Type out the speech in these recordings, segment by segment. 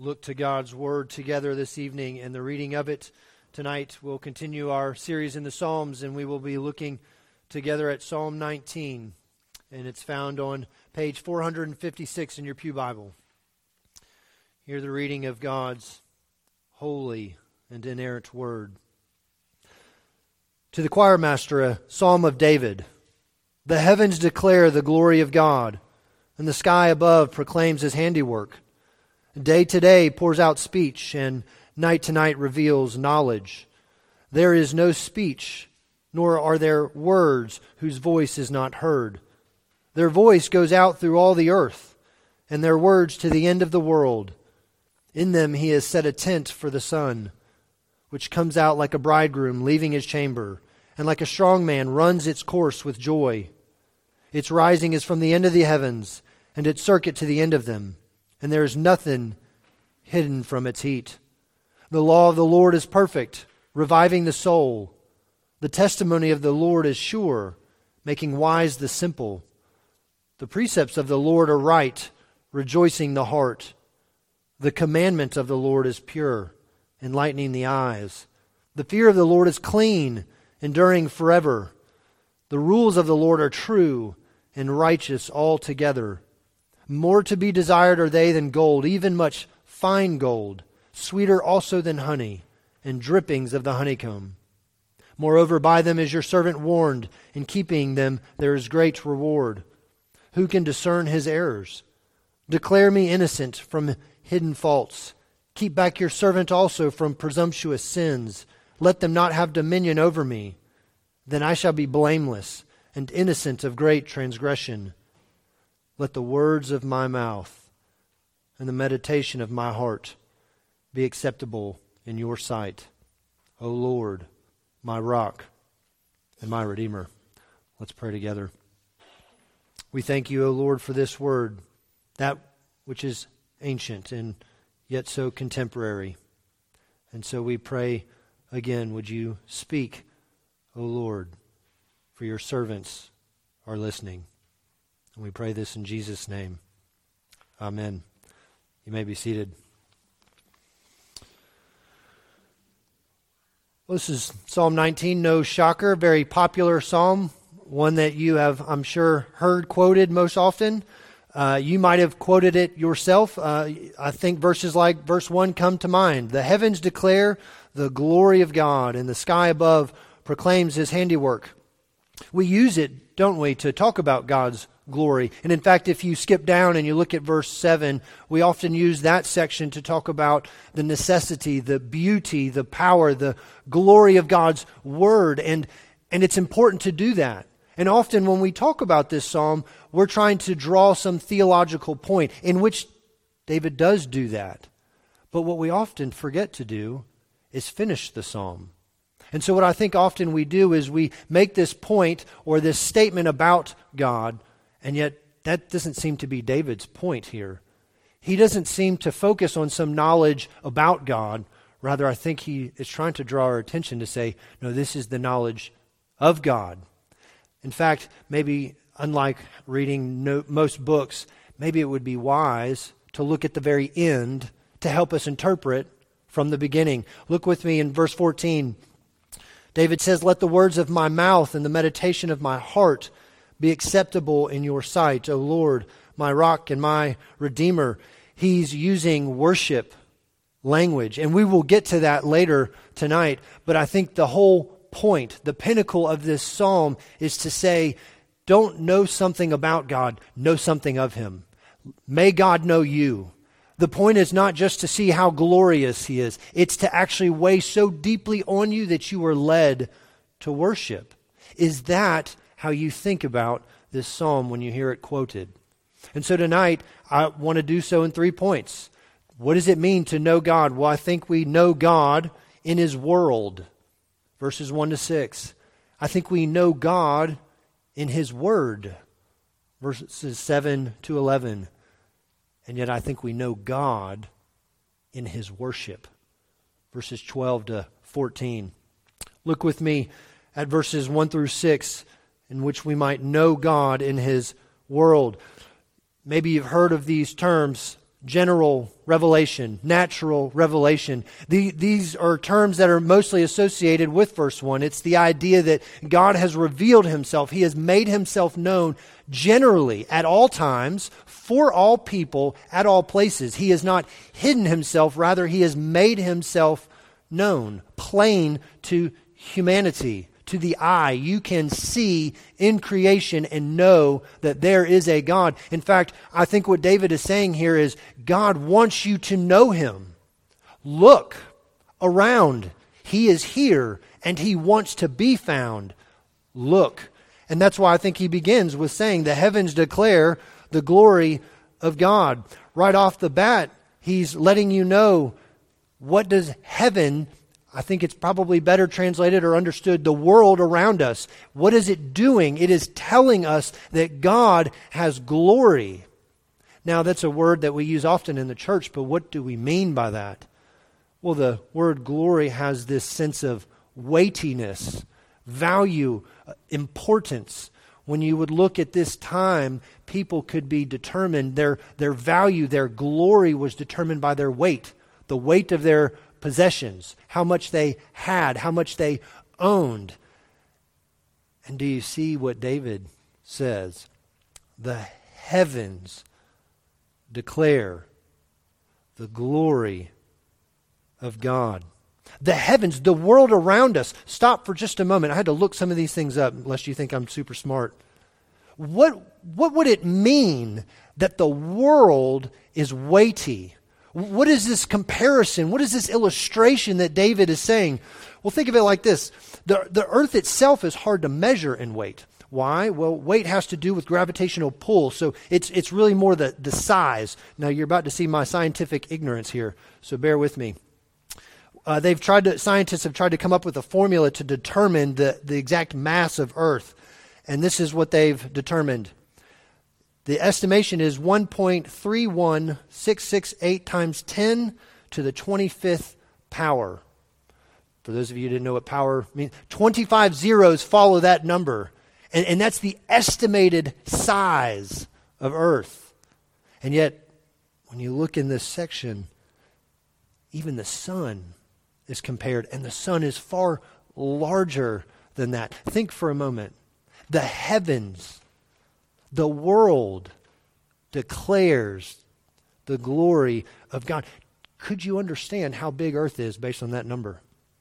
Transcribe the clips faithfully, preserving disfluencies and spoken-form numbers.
look to God's Word together this evening and the reading of it. Tonight we'll continue our series in the Psalms, and we will be looking together at Psalm nineteen, and it's found on page four fifty-six in your pew Bible. Hear the reading of God's holy and inerrant Word. To the choir master, a psalm of David. The heavens declare the glory of God, and the sky above proclaims His handiwork. Day to day pours out speech, and night to night reveals knowledge. There is no speech, nor are there words whose voice is not heard. Their voice goes out through all the earth, and their words to the end of the world. In them He has set a tent for the sun, which comes out like a bridegroom leaving his chamber, and like a strong man runs its course with joy. Its rising is from the end of the heavens, and its circuit to the end of them, and there is nothing hidden from its heat. The law of the Lord is perfect, reviving the soul. The testimony of the Lord is sure, making wise the simple. The precepts of the Lord are right, rejoicing the heart. The commandment of the Lord is pure, enlightening the eyes. The fear of the Lord is clean, enduring forever. The rules of the Lord are true and righteous altogether. More to be desired are they than gold, even much fine gold, sweeter also than honey, and drippings of the honeycomb. Moreover, by them is your servant warned. In keeping them there is great reward. Who can discern his errors? Declare me innocent from hidden faults. Keep back your servant also from presumptuous sins. Let them not have dominion over me. Then I shall be blameless and innocent of great transgression. Let the words of my mouth and the meditation of my heart be acceptable in your sight, O Lord, my rock and my Redeemer. Let's pray together. We thank you, O Lord, for this word, that which is ancient and yet so contemporary. And so we pray again, would you speak, O Lord, for your servants are listening. And we pray this in Jesus' name. Amen. You may be seated. Well, this is Psalm nineteen, no shocker, very popular psalm, one that you have, I'm sure, heard quoted most often. Uh, you might have quoted it yourself. Uh, I think verses like verse one come to mind. The heavens declare the glory of God, and the sky above proclaims His handiwork. We use it, don't we, to talk about God's glory. And in fact, if you skip down and you look at verse seven, we often use that section to talk about the necessity, the beauty, the power, the glory of God's Word. And, and it's important to do that. And often when we talk about this psalm, we're trying to draw some theological point, in which David does do that. But what we often forget to do is finish the psalm. And so what I think often we do is we make this point or this statement about God, and yet that doesn't seem to be David's point here. He doesn't seem to focus on some knowledge about God. Rather, I think he is trying to draw our attention to say, no, this is the knowledge of God. In fact, maybe unlike reading no, most books, maybe it would be wise to look at the very end to help us interpret from the beginning. Look with me in verse fourteen. David says, let the words of my mouth and the meditation of my heart be acceptable in your sight, O Lord, my rock and my Redeemer. He's using worship language, and we will get to that later tonight. But I think the whole point, the pinnacle of this psalm is to say, don't know something about God, know something of Him. May God know you. The point is not just to see how glorious He is. It's to actually weigh so deeply on you that you are led to worship. Is that how you think about this psalm when you hear it quoted? And so tonight, I want to do so in three points. What does it mean to know God? Well, I think we know God in His world. Verses one to six. I think we know God in His Word. Verses seven to eleven. And yet I think we know God in His worship. Verses twelve to fourteen. Look with me at verses one through six, in which we might know God in His world. Maybe you've heard of these terms, general revelation, natural revelation. The, these are terms that are mostly associated with verse one. It's the idea that God has revealed himself. He has made himself known generally at all times, for all people, at all places. He has not hidden himself. Rather, he has made himself known, plain to humanity. To the eye, you can see in creation and know that there is a God. In fact, I think what David is saying here is God wants you to know him. Look around. He is here and he wants to be found. Look. And that's why I think he begins with saying the heavens declare the glory of God. Right off the bat, he's letting you know, what does heaven, I think it's probably better translated or understood, the world around us. What is it doing? It is telling us that God has glory. Now, that's a word that we use often in the church, but what do we mean by that? Well, the word glory has this sense of weightiness, value, importance. When you would look at this time, people could be determined, their, their value, their glory was determined by their weight, the weight of their possessions, how much they had, how much they owned. And do you see what David says? The heavens declare the glory of God. The heavens, the world around us. Stop for just a moment. I had to look some of these things up, lest you think I'm super smart. What, what would it mean that the world is weighty? What is this comparison? What is this illustration that David is saying? Well, think of it like this. The, the earth itself is hard to measure in weight. Why? Well, weight has to do with gravitational pull, so it's it's really more the, the size. Now, you're about to see my scientific ignorance here, so bear with me. Uh, they've tried to, scientists have tried to come up with a formula to determine the, the exact mass of Earth, and this is what they've determined. The estimation is one point three one six six eight times ten to the twenty-fifth power. For those of you who didn't know what power means, twenty-five zeros follow that number. And, and that's the estimated size of Earth. And yet, when you look in this section, even the sun is compared, and the sun is far larger than that. Think for a moment. The heavens, the world declares the glory of God. Could you understand how big Earth is based on that number?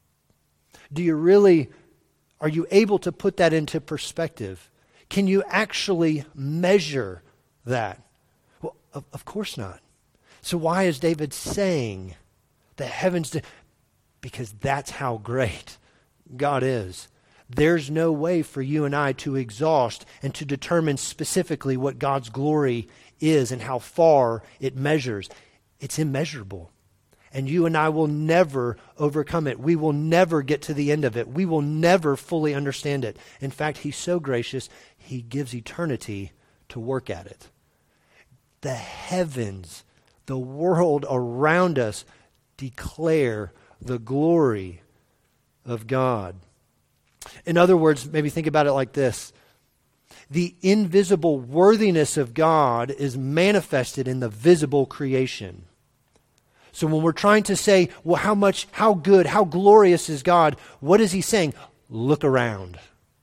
Do you really, are you able to put that into perspective? Can you actually measure that? Well, of, of course not. So why is David saying the heavens? De- because that's how great God is. There's no way for you and I to exhaust and to determine specifically what God's glory is and how far it measures. It's immeasurable. And you and I will never overcome it. We will never get to the end of it. We will never fully understand it. In fact, He's so gracious, He gives eternity to work at it. The heavens, the world around us declare the glory of God. In other words, maybe think about it like this. The invisible worthiness of God is manifested in the visible creation. So when we're trying to say, well, how much, how good, how glorious is God? What is He saying? Look around.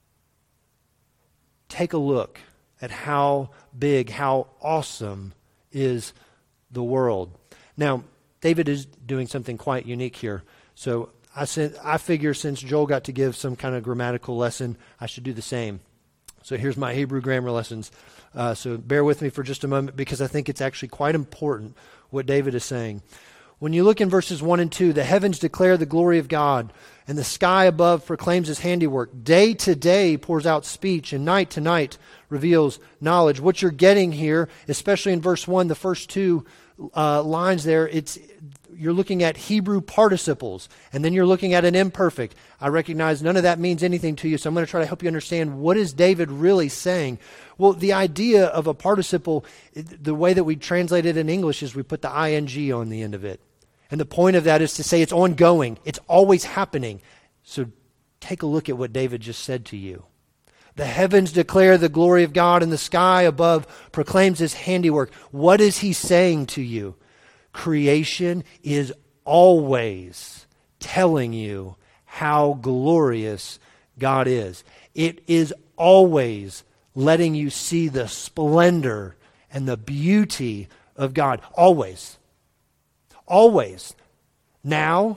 Take a look at how big, how awesome is the world. Now, David is doing something quite unique here. So I said, I figure since Joel got to give some kind of grammatical lesson, I should do the same. So here's my Hebrew grammar lessons. Uh, so bear with me for just a moment because I think it's actually quite important what David is saying. When you look in verses one and two, the heavens declare the glory of God, and the sky above proclaims His handiwork. Day to day pours out speech, and night to night reveals knowledge. What you're getting here, especially in verse one, the first two uh, lines there, it's you're looking at Hebrew participles, and then you're looking at an imperfect. I recognize none of that means anything to you, so I'm going to try to help you understand what is David really saying. Well, the idea of a participle, the way that we translate it in English is we put the ing on the end of it. And the point of that is to say it's ongoing. It's always happening. So take a look at what David just said to you. The heavens declare the glory of God, and the sky above proclaims His handiwork. What is he saying to you? creation is always telling you how glorious God is. It is always letting you see the splendor and the beauty of God. Always. Always. Now,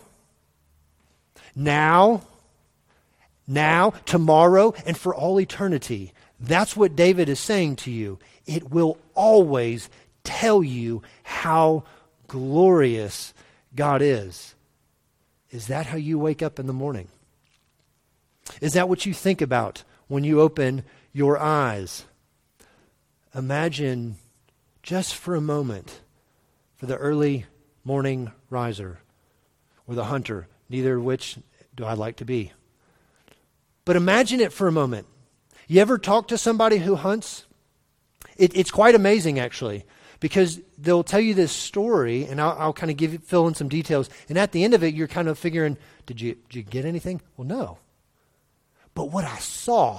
now, now, tomorrow, and for all eternity. That's what David is saying to you. It will always tell you how glorious God is. Is that how you wake up in the morning? Is that what you think about when you open your eyes? Imagine just for a moment for the early morning riser or the hunter, neither of which do I like to be. But imagine it for a moment. You ever talk to somebody who hunts? It, it's quite amazing, actually, because they'll tell you this story, and I'll, I'll kind of give you, fill in some details. And at the end of it, you're kind of figuring, did you, did you get anything? Well, no. But what I saw,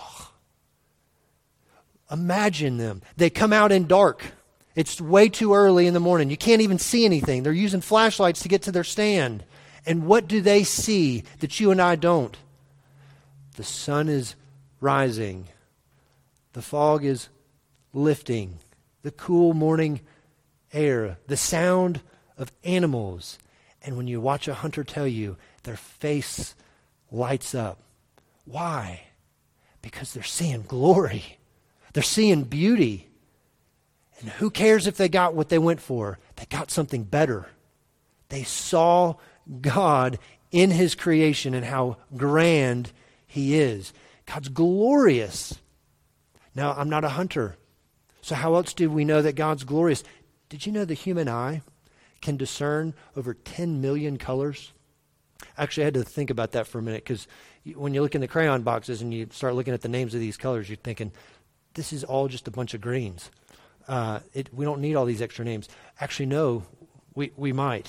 imagine them. They come out in dark. It's way too early in the morning. You can't even see anything. They're using flashlights to get to their stand. And what do they see that you and I don't? The sun is rising. The fog is lifting. The cool morning air. The sound of animals. And when you watch a hunter tell you, their face lights up. Why? Because they're seeing glory. They're seeing beauty. And who cares if they got what they went for? They got something better. They saw God in his creation and how grand he is. God's glorious. Now, I'm not a hunter. So how else do we know that God's glorious? Did you know the human eye can discern over ten million colors? Actually, I had to think about that for a minute, because when you look in the crayon boxes and you start looking at the names of these colors, you're thinking, this is all just a bunch of greens. Uh, it, we don't need all these extra names. Actually, no, we, we might.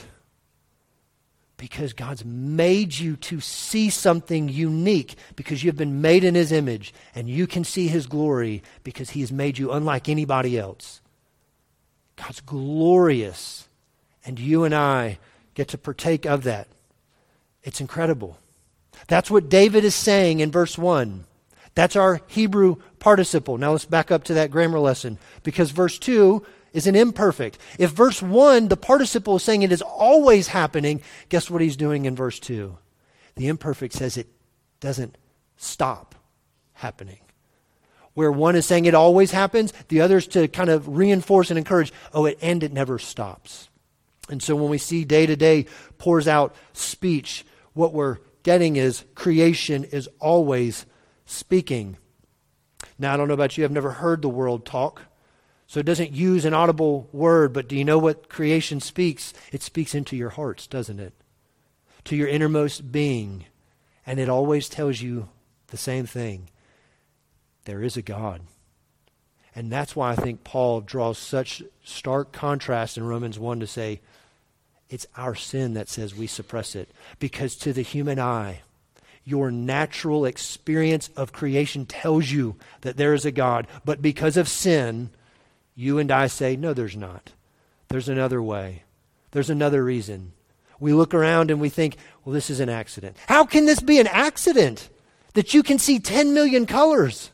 Because God's made you to see something unique, because you've been made in his image, and you can see his glory because he has made you unlike anybody else. God's glorious, and you and I get to partake of that. It's incredible. That's what David is saying in verse one. That's our Hebrew participle. Now let's back up to that grammar lesson, because verse two is an imperfect. If verse one, the participle is saying it is always happening, guess what he's doing in verse two? The imperfect says it doesn't stop happening. Where one is saying it always happens, the other is to kind of reinforce and encourage, oh, it, and it never stops. And so when we see day to day pours out speech, what we're getting is creation is always speaking. Now, I don't know about you, I've never heard the world talk. So it doesn't use an audible word, but do you know what creation speaks? It speaks into your hearts, doesn't it? To your innermost being. And it always tells you the same thing. There is a God. And that's why I think Paul draws such stark contrast in Romans one to say, it's our sin that says we suppress it. Because to the human eye, your natural experience of creation tells you that there is a God. But because of sin, you and I say, no, there's not. There's another way. There's another reason. We look around and we think, well, this is an accident. How can this be an accident? That you can see ten million colors?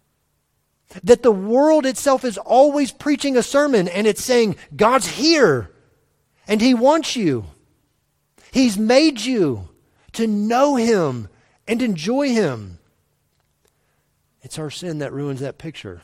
That the world itself is always preaching a sermon and it's saying, God's here and he wants you. He's made you to know him and enjoy him. It's our sin that ruins that picture.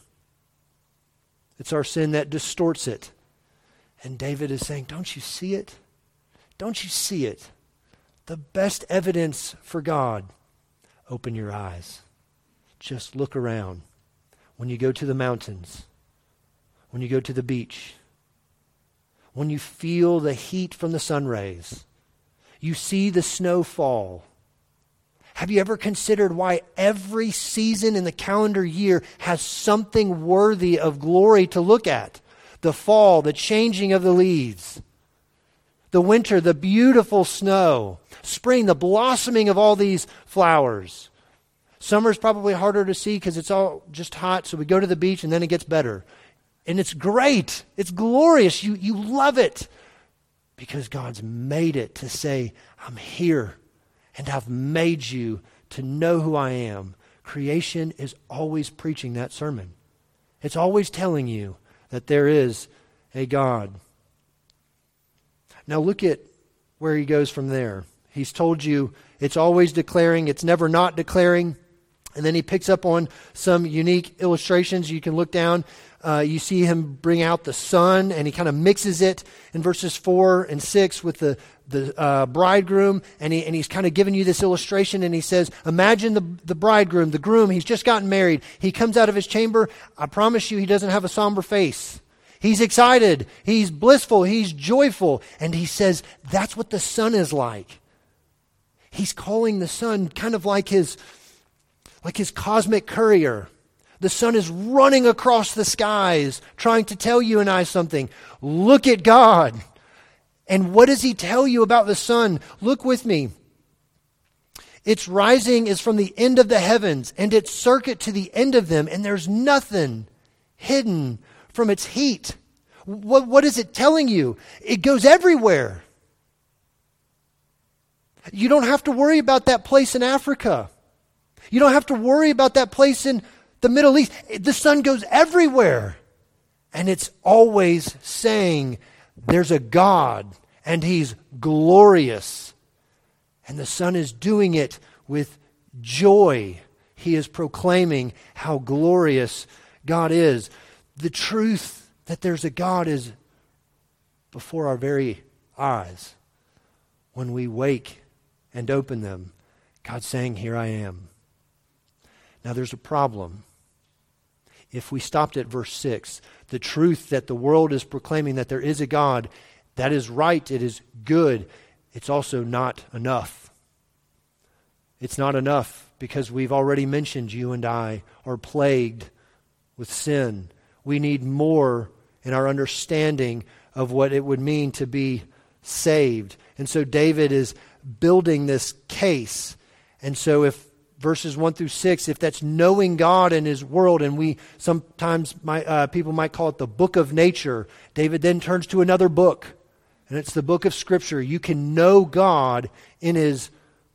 It's our sin that distorts it. And David is saying, don't you see it? Don't you see it? The best evidence for God. Open your eyes. Just look around. When you go to the mountains, when you go to the beach, when you feel the heat from the sun rays, you see the snow fall. Have you ever considered why every season in the calendar year has something worthy of glory to look at? The fall, the changing of the leaves. The winter, the beautiful snow. Spring, the blossoming of all these flowers. Summer's probably harder to see because it's all just hot, so we go to the beach and then it gets better. And it's great. It's glorious. You, you love it. Because God's made it to say, I'm here and I've made you to know who I am. Creation is always preaching that sermon. It's always telling you that there is a God. Now look at where he goes from there. He's told you it's always declaring, it's never not declaring. And then he picks up on some unique illustrations. You can look down. Uh, you see him bring out the sun, and he kind of mixes it in verses four and six with the, the uh, bridegroom. And, he, and he's kind of giving you this illustration, and he says, imagine the, the bridegroom, the groom, he's just gotten married. He comes out of his chamber. I promise you he doesn't have a somber face. He's excited. He's blissful. He's joyful. And he says, that's what the sun is like. He's calling the sun kind of like his, like his cosmic courier. The sun is running across the skies, trying to tell you and I something. Look at God. And what does he tell you about the sun? Look with me. Its rising is from the end of the heavens, and its circuit to the end of them, and there's nothing hidden from its heat. What, what is it telling you? It goes everywhere. You don't have to worry about that place in Africa. You don't have to worry about that place in the Middle East. The sun goes everywhere. And it's always saying there's a God and he's glorious. And the sun is doing it with joy. He is proclaiming how glorious God is. The truth that there's a God is before our very eyes. When we wake and open them, God's saying, here I am. Now there's a problem. If we stopped at verse six, the truth that the world is proclaiming that there is a God, that is right, it is good. It's also not enough. It's not enough because we've already mentioned you and I are plagued with sin. We need more in our understanding of what it would mean to be saved. And so David is building this case. And so if verses one through six, if that's knowing God and his world, and we sometimes might, uh, people might call it the book of nature, David then turns to another book, and it's the book of Scripture. You can know God in his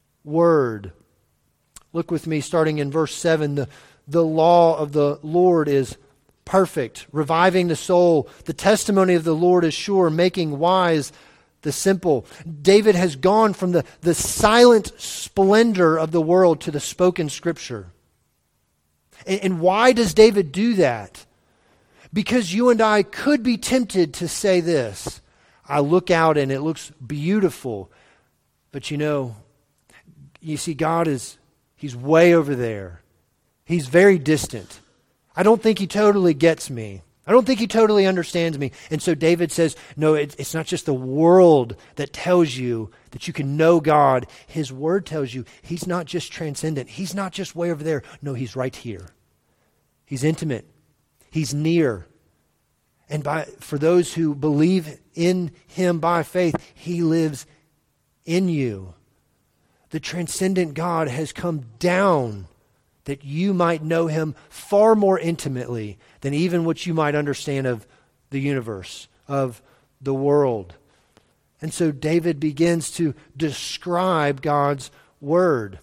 word. Look with me starting in verse seven. The, the law of the Lord is perfect, reviving the soul. The testimony of the Lord is sure, making wise the simple. David has gone from the, the silent splendor of the world to the spoken Scripture. And, and why does David do that? Because you and I could be tempted to say this. I look out and it looks beautiful. But you know, you see, God is, he's way over there. He's very distant. I don't think he totally gets me. I don't think he totally understands me. And so David says, no, it, it's not just the world that tells you that you can know God. His word tells you he's not just transcendent. He's not just way over there. No, he's right here. He's intimate. He's near. And by for those who believe in him by faith, he lives in you. The transcendent God has come down that you might know him far more intimately than even what you might understand of the universe, of the world. And so David begins to describe God's word.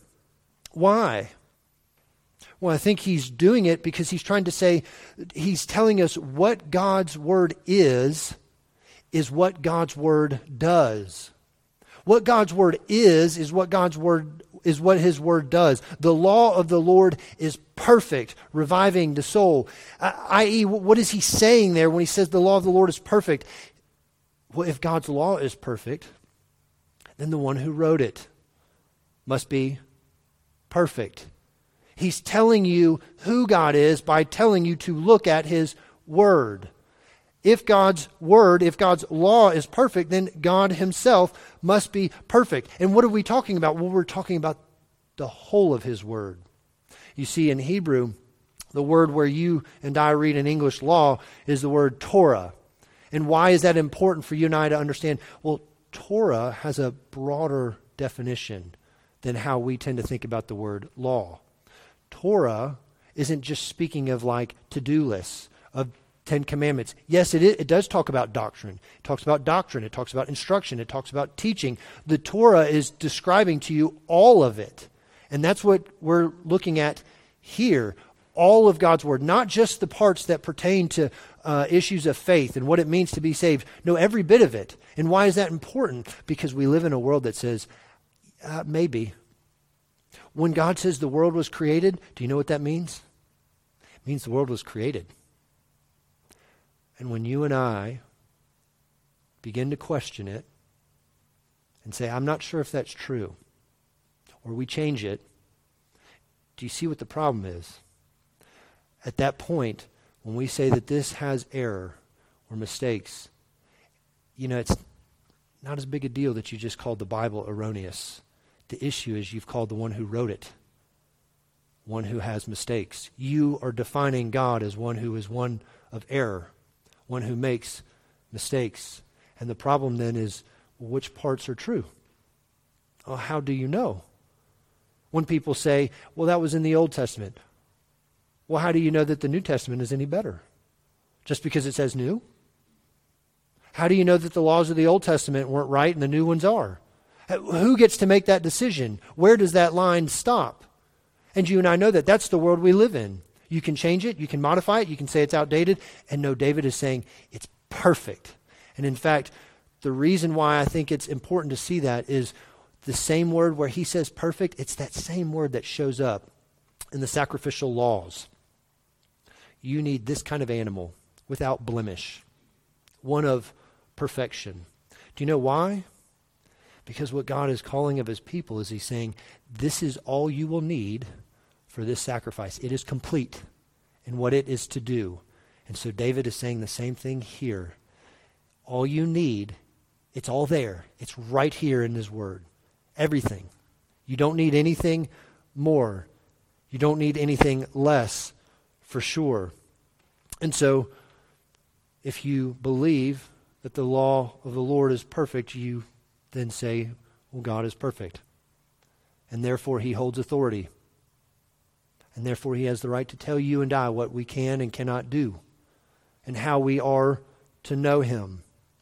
Why? Well, I think he's doing it because he's trying to say, he's telling us what God's word is, is what God's word does. What God's word is, is what God's word is what his word does. The law of the Lord is perfect, reviving the soul. Uh, that is, what is he saying there when he says the law of the Lord is perfect? Well, if God's law is perfect, then the one who wrote it must be perfect. He's telling you who God is by telling you to look at his word. If God's word, if God's law is perfect, then God himself must be perfect. And what are we talking about? Well, we're talking about the whole of his word. You see, in Hebrew, the word where you and I read in English law is the word Torah. And why is that important for you and I to understand? Well, Torah has a broader definition than how we tend to think about the word law. Torah isn't just speaking of like to-do lists, of Ten Commandments. Yes, it, is, it does talk about doctrine. It talks about doctrine. It talks about instruction. It talks about teaching. The Torah is describing to you all of it. And that's what we're looking at here. All of God's Word, not just the parts that pertain to uh, issues of faith and what it means to be saved. No, every bit of it. And why is that important? Because we live in a world that says, uh, maybe. When God says the world was created, do you know what that means? It means the world was created. And when you and I begin to question it and say, I'm not sure if that's true, or we change it, do you see what the problem is? At that point, when we say that this has error or mistakes, you know, it's not as big a deal that you just called the Bible erroneous. The issue is you've called the one who wrote it one who has mistakes. You are defining God as one who is one of error, one who makes mistakes. And the problem then is, well, which parts are true? Well, how do you know? When people say, well, that was in the Old Testament. Well, how do you know that the New Testament is any better? Just because it says new? How do you know that the laws of the Old Testament weren't right and the new ones are? Who gets to make that decision? Where does that line stop? And you and I know that that's the world we live in. You can change it, you can modify it, you can say it's outdated, and no, David is saying it's perfect. And in fact, the reason why I think it's important to see that is the same word where he says perfect, it's that same word that shows up in the sacrificial laws. You need this kind of animal without blemish, one of perfection. Do you know why? Because what God is calling of his people is he's saying, this is all you will need for this sacrifice. It is complete in what it is to do. And so David is saying the same thing here. All you need, it's all there. It's right here in his word. Everything. You don't need anything more. You don't need anything less, for sure. And so, if you believe that the law of the Lord is perfect, you then say, well, God is perfect. And therefore he holds authority. And therefore he has the right to tell you and I what we can and cannot do, and how we are to know him.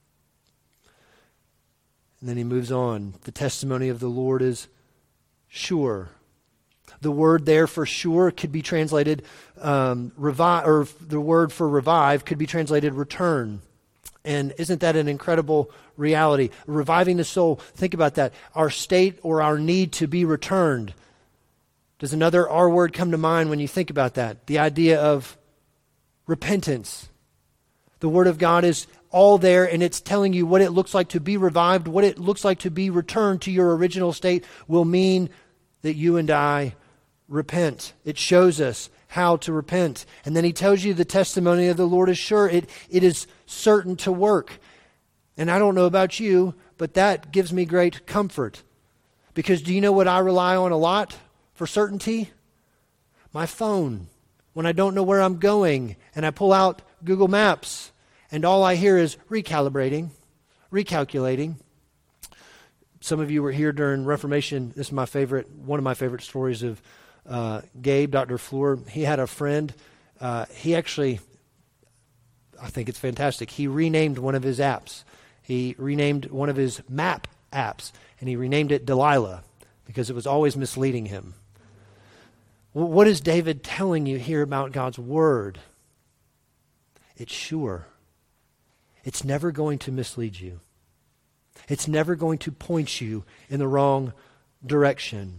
And then he moves on. The testimony of the Lord is sure. The word there for sure could be translated um, revive, or the word for revive could be translated return. And isn't that an incredible reality? Reviving the soul. Think about that. Our state or our need to be returned. Does another R word come to mind when you think about that? The idea of repentance. The Word of God is all there, and it's telling you what it looks like to be revived, what it looks like to be returned to your original state will mean that you and I repent. It shows us how to repent. And then he tells you the testimony of the Lord is sure. It, it is certain to work. And I don't know about you, but that gives me great comfort. Because do you know what I rely on a lot for certainty? My phone. When I don't know where I'm going and I pull out Google Maps and all I hear is recalibrating, recalculating. Some of you were here during Reformation. This is my favorite, one of my favorite stories of uh, Gabe, Doctor Fleur. He had a friend. Uh, he actually, I think it's fantastic. He renamed one of his apps. He renamed one of his map apps, and he renamed it Delilah because it was always misleading him. Well, what is David telling you here about God's Word? It's sure. It's never going to mislead you. It's never going to point you in the wrong direction.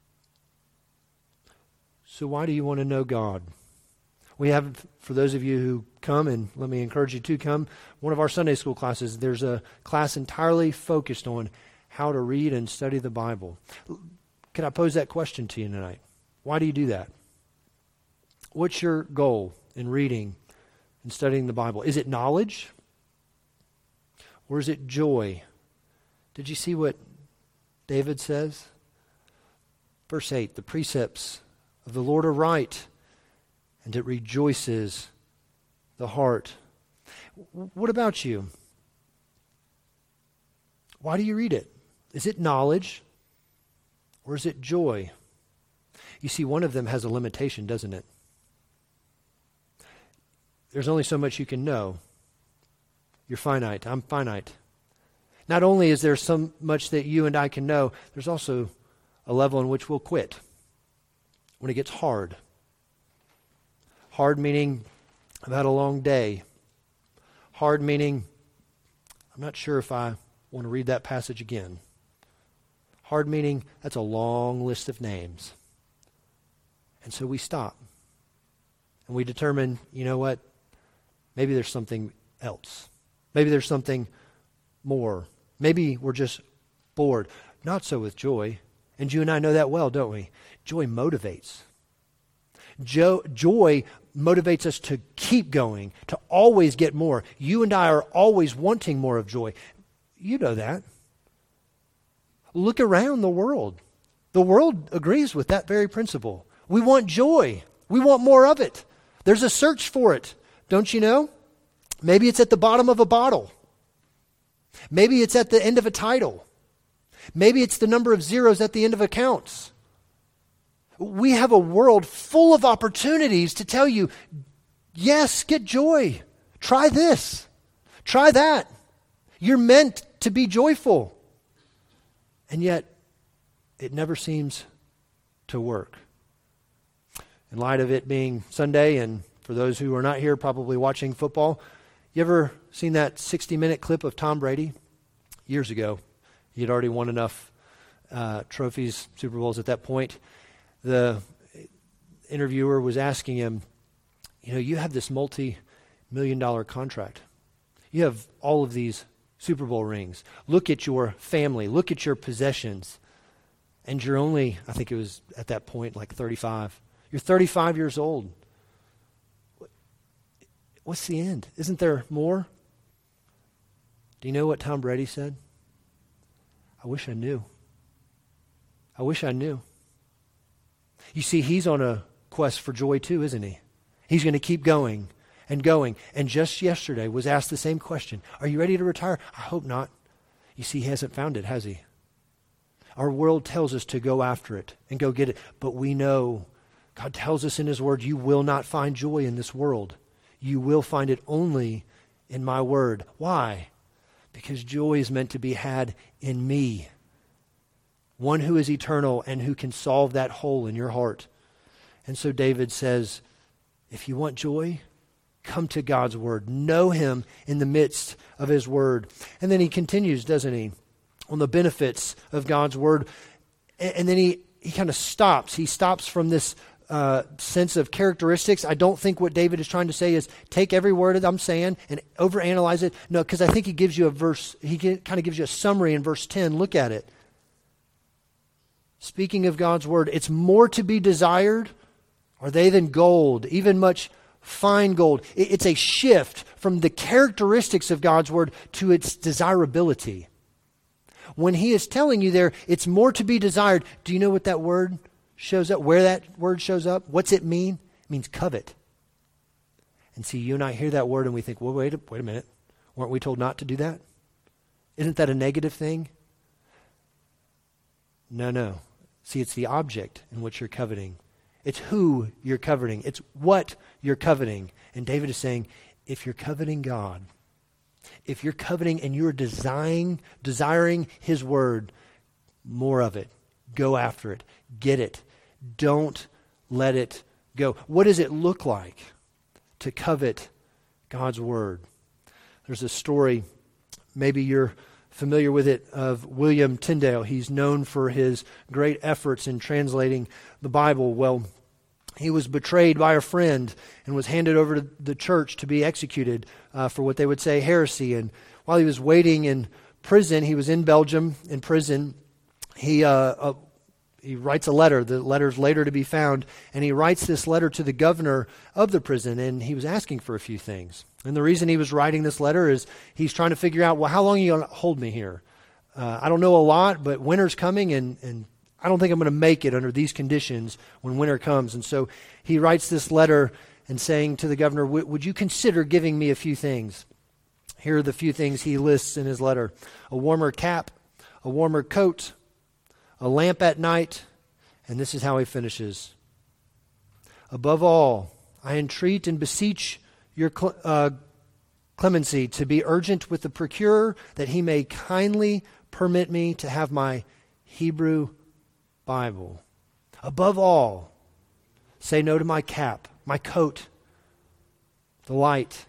So why do you want to know God? We have, for those of you who come, and let me encourage you to come, one of our Sunday school classes, there's a class entirely focused on how to read and study the Bible. Can I pose that question to you tonight? Why do you do that? What's your goal in reading and studying the Bible? Is it knowledge? Or is it joy? Did you see what David says? Verse eight, the precepts of the Lord are right, and it rejoices the heart. What about you? Why do you read it? Is it knowledge, or is it joy? You see, one of them has a limitation, doesn't it? there's only so much you can know. You're finite. I'm finite. Not only is there so much that you and I can know, there's also a level in which we'll quit when it gets hard. Hard meaning I've had a long day. Hard meaning I'm not sure if I want to read that passage again. Hard meaning that's a long list of names. And so we stop. And we determine, you know what? Maybe there's something else. Maybe there's something more. Maybe we're just bored. Not so with joy. And you and I know that well, don't we? Joy motivates. Jo- joy motivates us to keep going, to always get more. You and I are always wanting more of joy. You know that. Look around the world. The world agrees with that very principle. We want joy. We want more of it. There's a search for it. Don't you know? Maybe it's at the bottom of a bottle. Maybe it's at the end of a title. Maybe it's the number of zeros at the end of accounts. We have a world full of opportunities to tell you, yes, get joy. Try this. Try that. You're meant to be joyful. And yet, it never seems to work. In light of it being Sunday, and for those who are not here probably watching football, you ever seen that sixty-minute clip of Tom Brady? Years ago. He had already won enough uh, trophies, Super Bowls at that point. The interviewer was asking him, you know, you have this multi-million dollar contract. You have all of these Super Bowl rings. Look at your family. Look at your possessions. And you're only, I think it was at that point, like thirty-five. You're thirty-five years old. What's the end? Isn't there more? Do you know what Tom Brady said? I wish I knew. I wish I knew. You see, he's on a quest for joy too, isn't he? He's going to keep going and going. And just yesterday was asked the same question. Are you ready to retire? I hope not. You see, he hasn't found it, has he? Our world tells us to go after it and go get it. But we know God tells us in his word, you will not find joy in this world. You will find it only in my word. Why? Because joy is meant to be had in me. One who is eternal and who can solve that hole in your heart. And so David says, if you want joy, come to God's word. Know him in the midst of his word. And then he continues, doesn't he, on the benefits of God's word. And then he, he kind of stops. He stops from this uh, sense of characteristics. I don't think what David is trying to say is take every word that I'm saying and overanalyze it. No, because I think he gives you a verse, he kind of gives you a summary in verse ten. Look at it. Speaking of God's word, it's more to be desired, are they, than gold, even much fine gold. It's a shift from the characteristics of God's word to its desirability. When he is telling you there, it's more to be desired, do you know what that word shows up? Where that word shows up? What's it mean? It means covet. And see, you and I hear that word and we think, well, wait a, wait a minute. Weren't we told not to do that? Isn't that a negative thing? No, no. See, it's the object in which you're coveting. It's who you're coveting. It's what you're coveting. And David is saying, if you're coveting God, if you're coveting and you're desiring, desiring his word, more of it. Go after it. Get it. Don't let it go. What does it look like to covet God's word? There's a story, maybe you're familiar with it, of William Tyndale. He's known for his great efforts in translating the Bible. Well, he was betrayed by a friend and was handed over to the church to be executed uh, for what they would say heresy. And while he was waiting in prison, he was in Belgium in prison, he uh, uh, he writes a letter. The letter's later to be found, and he writes this letter to the governor of the prison, and he was asking for a few things. And the reason he was writing this letter is he's trying to figure out, well, how long are you going to hold me here? Uh, I don't know a lot, but winter's coming, and, and I don't think I'm going to make it under these conditions when winter comes. And so he writes this letter and saying to the governor, would you consider giving me a few things? Here are the few things he lists in his letter. A warmer cap, a warmer coat, a lamp at night, and this is how he finishes. Above all, I entreat and beseech your cl- uh, clemency, to be urgent with the procurer, that he may kindly permit me to have my Hebrew Bible. Above all, say no to my cap, my coat, the light.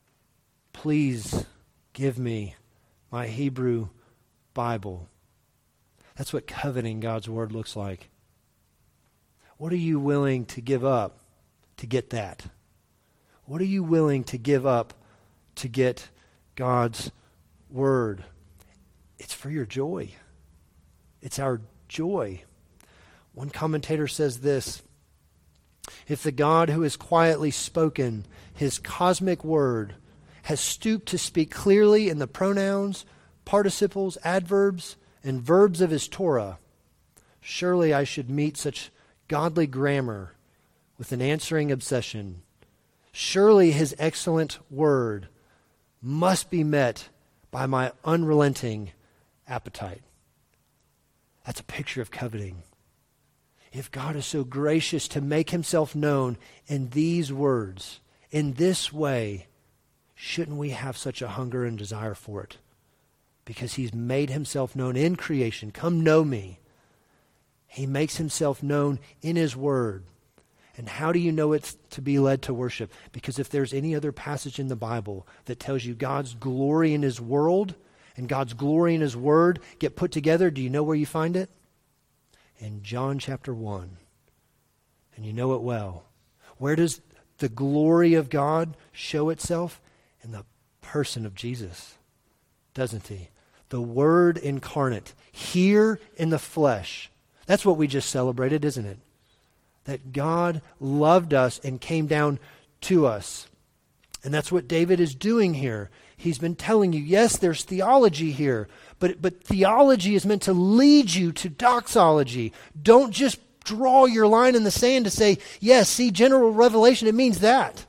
Please give me my Hebrew Bible. That's what coveting God's word looks like. What are you willing to give up to get that? What are you willing to give up to get God's word? It's for your joy. It's our joy. One commentator says this: if the God who has quietly spoken his cosmic word has stooped to speak clearly in the pronouns, participles, adverbs, and verbs of his Torah, surely I should meet such godly grammar with an answering obsession. Surely his excellent word must be met by my unrelenting appetite. That's a picture of coveting. If God is so gracious to make himself known in these words, in this way, shouldn't we have such a hunger and desire for it? Because he's made himself known in creation. Come know me. He makes himself known in his word. And how do you know it's to be led to worship? Because if there's any other passage in the Bible that tells you God's glory in his world and God's glory in his word get put together, do you know where you find it? In John chapter one. And you know it well. Where does the glory of God show itself? In the person of Jesus, doesn't he? The Word incarnate, here in the flesh. That's what we just celebrated, isn't it? That God loved us and came down to us. And that's what David is doing here. He's been telling you, yes, there's theology here, but, but theology is meant to lead you to doxology. Don't just draw your line in the sand to say, yes, see, general revelation, it means that.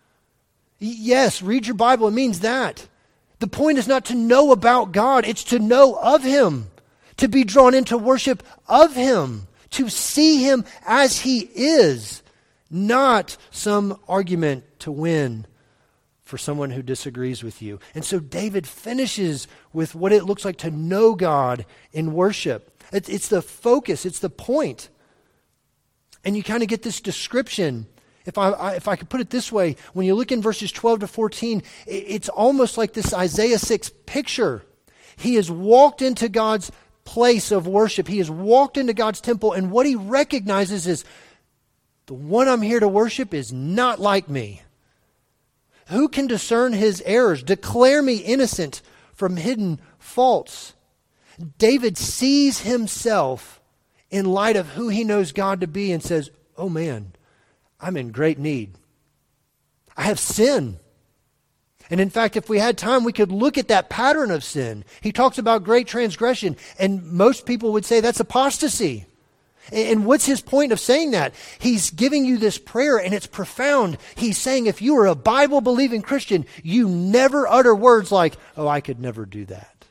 Yes, read your Bible, it means that. The point is not to know about God, it's to know of him, to be drawn into worship of him, to see him as he is, not some argument to win for someone who disagrees with you. And so David finishes with what it looks like to know God in worship. It's, it's the focus, it's the point. And you kind of get this description. If I, I if I could put it this way, when you look in verses twelve to fourteen, it, it's almost like this Isaiah six picture. He has walked into God's place of worship. He has walked into God's temple, and what he recognizes is, the one I'm here to worship is not like me. Who can discern his errors? Declare me innocent from hidden faults. David sees himself in light of who he knows God to be and says, oh man, I'm in great need. I have sin. And in fact, if we had time, we could look at that pattern of sin. He talks about great transgression, and most people would say that's apostasy. And what's his point of saying that? He's giving you this prayer, and it's profound. He's saying if you are a Bible-believing Christian, you never utter words like, oh, I could never do that.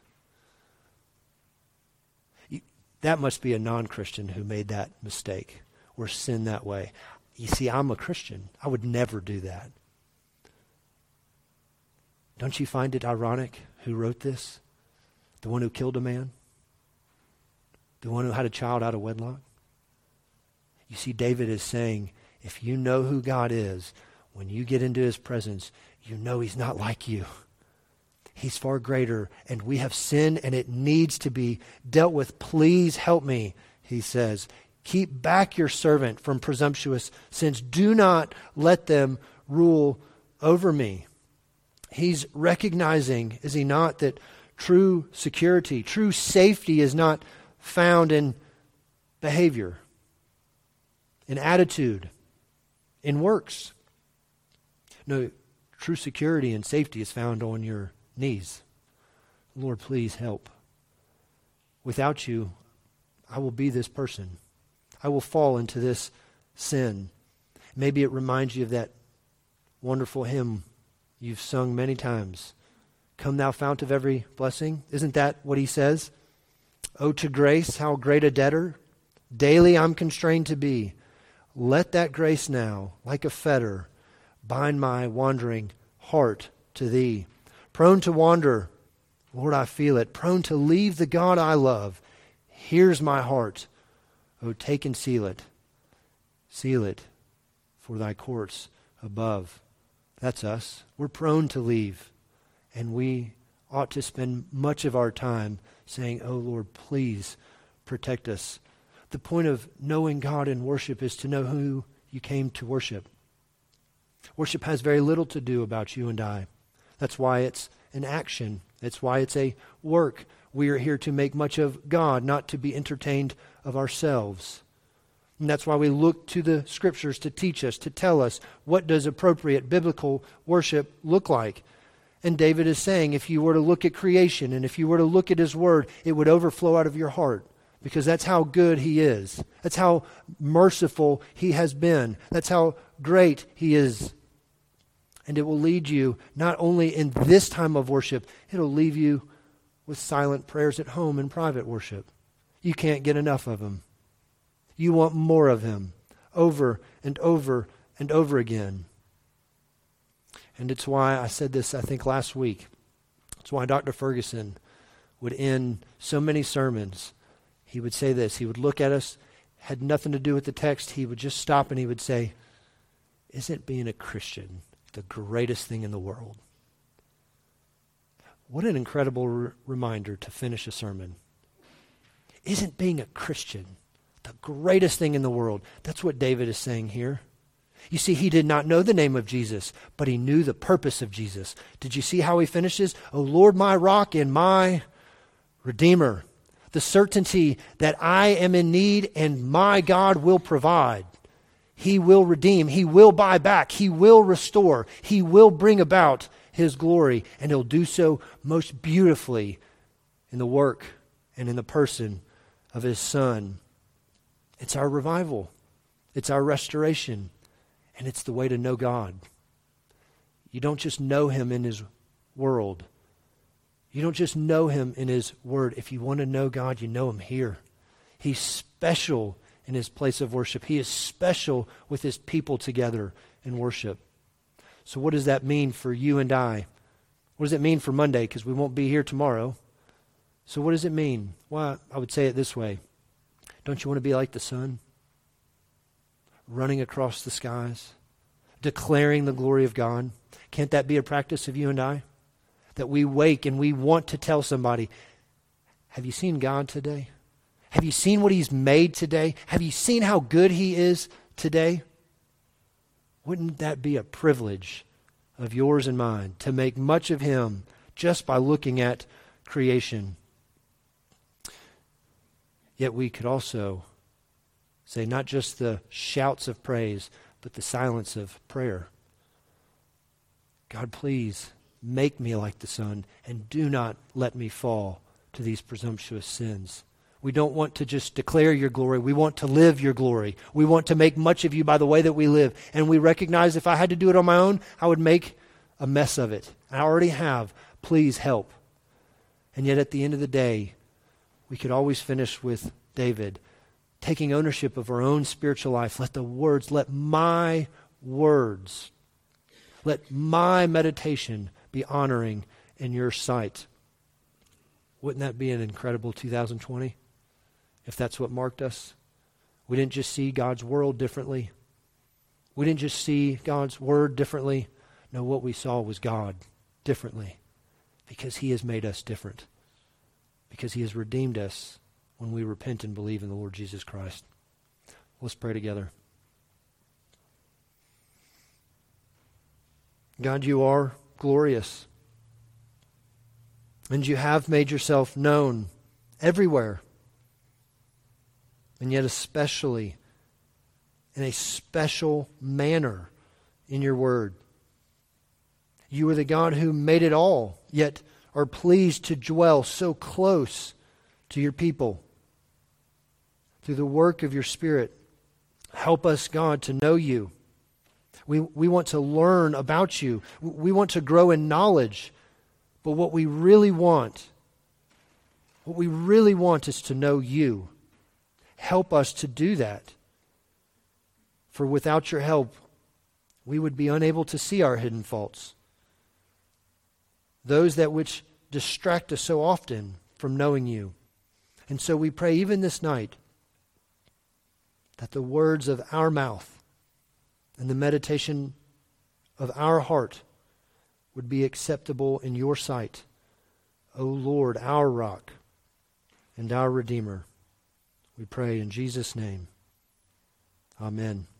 You, that must be a non-Christian who made that mistake or sinned that way. You see, I'm a Christian. I would never do that. Don't you find it ironic who wrote this? The one who killed a man? The one who had a child out of wedlock? You see, David is saying, if you know who God is, when you get into his presence, you know he's not like you. He's far greater, and we have sinned, and it needs to be dealt with. Please help me, he says. Keep back your servant from presumptuous sins. Do not let them rule over me. He's recognizing, is he not, that true security, true safety is not found in behavior, in attitude, in works. No, true security and safety is found on your knees. Lord, please help. Without you, I will be this person. I will fall into this sin. Maybe it reminds you of that wonderful hymn you've sung many times. Come thou fount of every blessing. Isn't that what he says? Oh, to grace, how great a debtor daily I'm constrained to be. Let that grace now, like a fetter, Bind my wandering heart to thee. Prone to wander, Lord, I feel it. Prone to leave the God I love. Here's my heart. Oh, take and seal it. Seal it for thy courts above. That's us. We're prone to leave. And we ought to spend much of our time saying, oh, Lord, please protect us. The point of knowing God in worship is to know who you came to worship. Worship has very little to do about you and I. That's why it's an action. That's why it's a work. We are here to make much of God, not to be entertained of ourselves. And that's why we look to the Scriptures to teach us, to tell us what does appropriate biblical worship look like. And David is saying, if you were to look at creation and if you were to look at His Word, it would overflow out of your heart. Because that's how good He is. That's how merciful He has been. That's how great He is. And it will lead you not only in this time of worship, it'll leave you with silent prayers at home in private worship. You can't get enough of Him. You want more of Him over and over and over again. And it's why I said this, I think, last week. It's why Doctor Ferguson would end so many sermons. He would say this. He would look at us, had nothing to do with the text. He would just stop and he would say, isn't being a Christian the greatest thing in the world? What an incredible r- reminder to finish a sermon. Isn't being a Christian the greatest thing in the world? That's what David is saying here. You see, he did not know the name of Jesus, but he knew the purpose of Jesus. Did you see how he finishes? O Lord, my rock and my Redeemer. The certainty that I am in need and my God will provide. He will redeem. He will buy back. He will restore. He will bring about His glory. And He'll do so most beautifully in the work and in the person of His Son. It's our revival. It's our restoration. And it's the way to know God. You don't just know Him in His world. You don't just know Him in His Word. If you want to know God, you know Him here. He's special in His place of worship. He is special with His people together in worship. So what does that mean for you and I? What does it mean for Monday? Because we won't be here tomorrow. So what does it mean? Well, I would say it this way. Don't you want to be like the sun? Running across the skies, declaring the glory of God. Can't that be a practice of you and I? That we wake and we want to tell somebody, have you seen God today? Have you seen what He's made today? Have you seen how good He is today? Wouldn't that be a privilege of yours and mine to make much of Him just by looking at creation? Yet we could also say not just the shouts of praise, but the silence of prayer. God, please make me like the sun and do not let me fall to these presumptuous sins. We don't want to just declare your glory. We want to live your glory. We want to make much of you by the way that we live. And we recognize if I had to do it on my own, I would make a mess of it. I already have. Please help. And yet at the end of the day, we could always finish with David, taking ownership of our own spiritual life. Let the words, let my words, let my meditation be honoring in your sight. Wouldn't that be an incredible two thousand twenty? If that's what marked us? We didn't just see God's world differently. We didn't just see God's word differently. No, what we saw was God differently. Because He has made us different. Because He has redeemed us when we repent and believe in the Lord Jesus Christ. Let's pray together. God, you are glorious. And you have made yourself known everywhere. And yet especially in a special manner in your word. You are the God who made it all, yet are pleased to dwell so close to your people. Through the work of your Spirit, help us, God, to know you. We, we want to learn about you. We want to grow in knowledge. But what we really want, what we really want is to know you. Help us to do that. For without your help, we would be unable to see our hidden faults, those that which distract us so often from knowing you. And so we pray even this night that the words of our mouth and the meditation of our heart would be acceptable in your sight, O Lord, our rock and our Redeemer. We pray in Jesus' name. Amen.